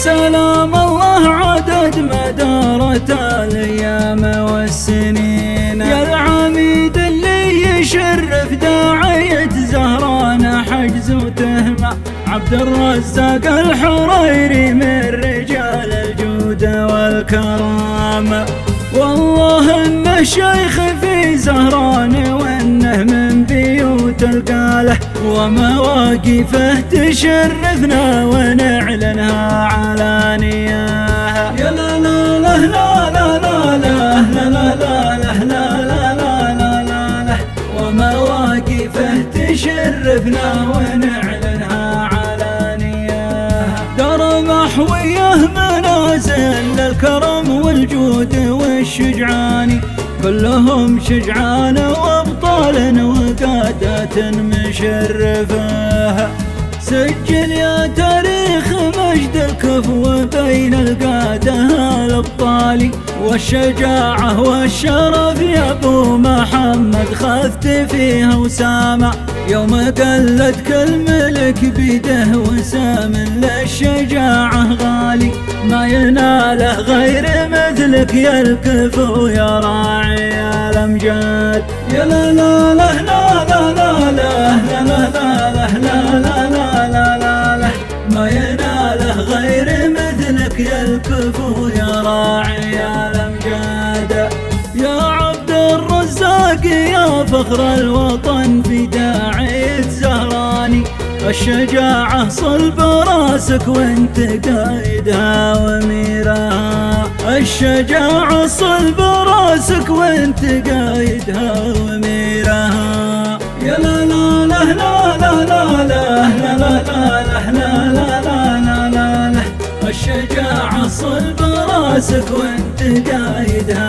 سلام الله عدد ما دارت الايام والسنين، يا العميد اللي يشرف داعية زهران حجز وتهمة، عبد الرزاق الحريري من رجال الجود والكرامة. والله انه شيخ في زهران وانه من بيوت القاله، ومواقفه تشرفنا ونعلنها علانية. يا لا لا لا لا لا لا لا لا لا لا لا لا، ومواقفه تشرفنا ونعلنها علانية. دار محويه منازل الكرم والجود والشجعان، كلهم شجعان وابطال وقادة مشرفه. سجل يا تاريخ مجد الكفو بين القادة الابطال، والشجاعة والشرف يا ابو محمد خذت فيها وسامة. يوم قلدك الملك بيده وسام للشجاعة غالي، ما يناله غير مثلك يا الكفو يا راعي الامجاد. يا لا لا لا لا لا لا لا لا لا لا لا لا، ما يناله غير مثلك يا الكفو يا راعي الامجاد. يا عبد الرزاق يا فخر الوطن في داعية زهراني، الشجاعة صلب راسك وانت قايدها وميرها، الشجاعة صلب راسك وانت قايدها وميرها. يا لا لا لا لا لا لا لا لا لا لا لا لا، الشجاعة صلب راسك وانت قايدها